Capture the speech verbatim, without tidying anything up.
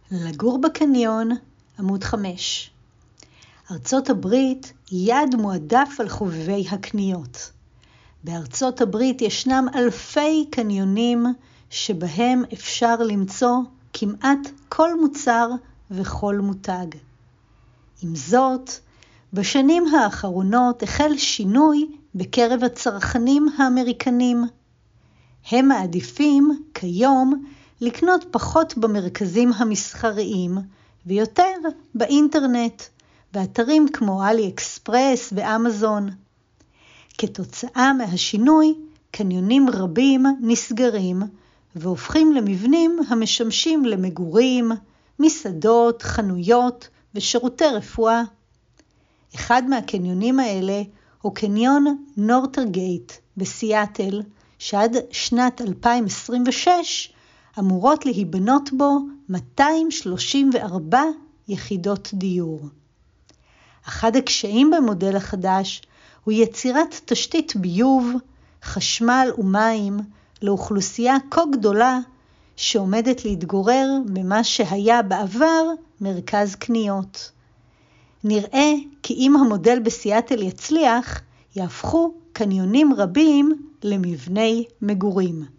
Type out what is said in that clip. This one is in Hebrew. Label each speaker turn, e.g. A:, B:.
A: לגור בקניון, עמוד חמש. ארצות הברית היא יעד מועדף על חובבי הקניות. בארצות הברית ישנם אלפי קניונים שבהם אפשר למצוא כמעט כל מוצר וכל מותג. עם זאת, בשנים האחרונות החל שינוי בקרב הצרכנים האמריקנים. הם מעדיפים כיום לקנות פחות במרכזים המסחריים ויותר באינטרנט, באתרים כמו אלי אקספרס ואמזון. כתוצאה מהשינוי, קניונים רבים נסגרים והופכים למבנים המשמשים למגורים, מסעדות, חנויות ושירותי רפואה. אחד מהקניונים האלה הוא קניון נורת'גייט בסיאטל, שעד שנת אלפיים עשרים ושש אמורות להיבנות בו מאתיים שלושים וארבע יחידות דיור. אחד הקשיים במודל החדש הוא יצירת תשתית ביוב, חשמל ומים לאוכלוסייה כה גדולה שעומדת להתגורר במה שהיה בעבר מרכז קניות. נראה כי אם המודל בסיאטל יצליח, יהפכו קניונים רבים למבני מגורים.